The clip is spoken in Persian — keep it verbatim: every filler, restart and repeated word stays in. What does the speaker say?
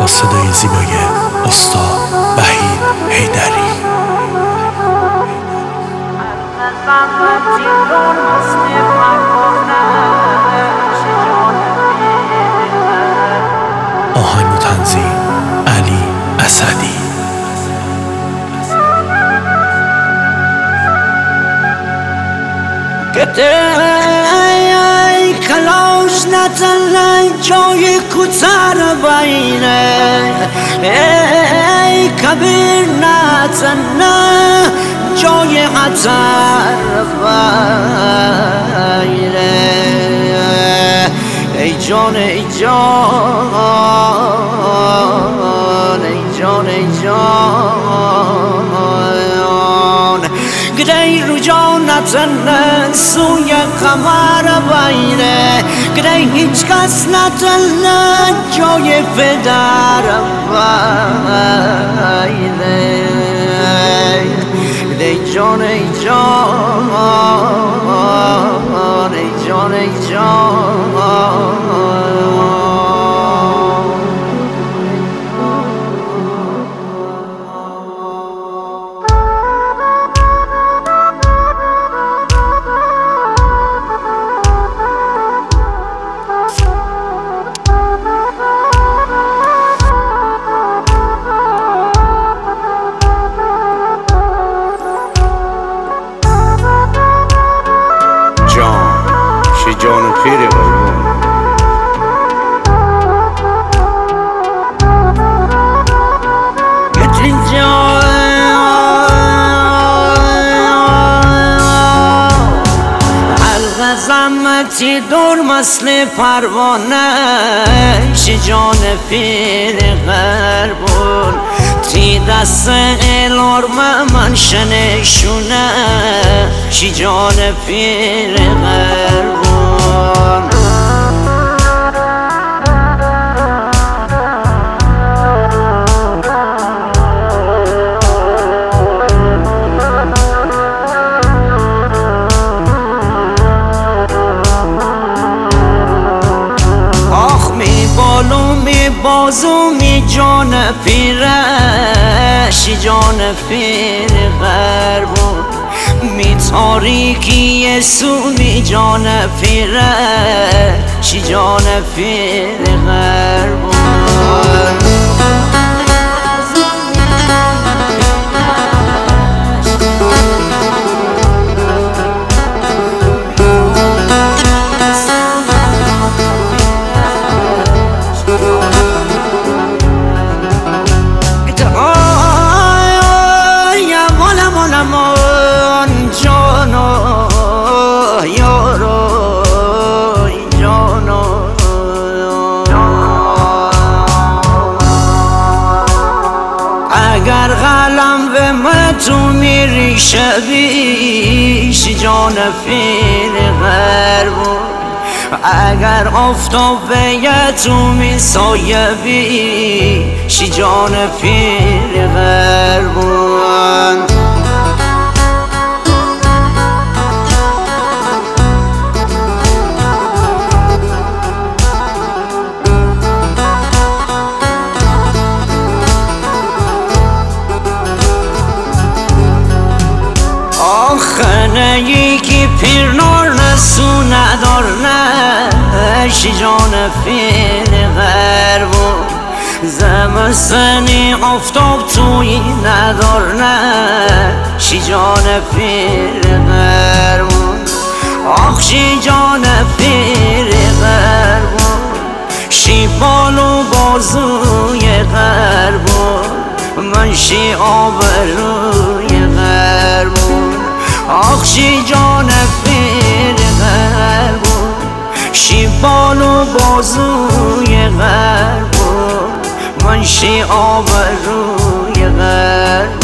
با صدای زیبای استاد وحید حیدری. آهنگ و تنظیم علی اسدی. ای کلاش نتنه جای کتر بینه، ای کبیر نتنه جای خطر بینه. ای جان ای جان ای جان ای جان گدای رو جان نتنه سوی قمر بینه، گدای هیچ کس نتنه جای پدر بینه. گدای جان ای جان ای جان ای جان جان پیره قربون. گتین جان حلق زمتی دور مثل پروانه، شی جان پیر قربون. تی دست الارم من شنشونه، شی جان پیر قربون. آخ می بالو می بازو می جان پیرش، جان پیر قربون. می تاریکی سو می جان پیرش، جان پیر قربون. اگر قلم به من تو میری شبیش، جان پیر قربون. اگر آفتاب به تو می سایه بیش، جان پیر قربون. خنه یکی پیر نار نسو ندار نه، شی جان پیر قربون. زمستانی آفتاب توی ندار نه، شی جان پیر قربون. آخ شی جان پیر قربون، شی بالو بازوی قربون. من شی آبروی قربون. آخ شی جان پیر قربون، شی بالو بازوی قربون. من شی آبروی قربون.